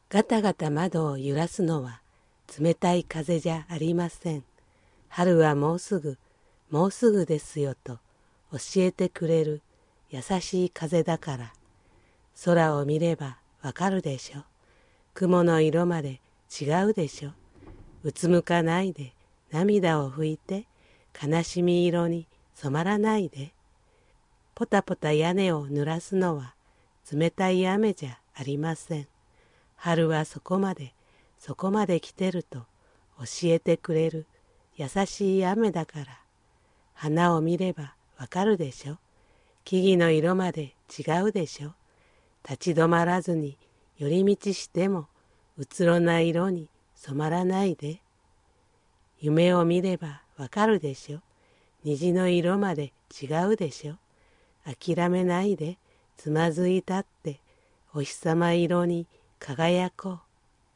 ガタガタ窓を揺らすのは冷たい風じゃありません。春はもうすぐ、もうすぐですよと教えてくれる優しい風だから。空を見ればわかるでしょ。雲の色まで違うでしょ。うつむかないで涙を拭いて悲しみ色に染まらないで。ポタポタ屋根を濡らすのは冷たい雨じゃありません。春はそこまで来てると教えてくれる優しい雨だから。花を見ればわかるでしょ。木々の色まで違うでしょ。立ち止まらずに寄り道してもうつろな色に染まらないで。夢を見ればわかるでしょ。虹の色まで違うでしょ。諦めないでつまずいたってお日様色に輝こう。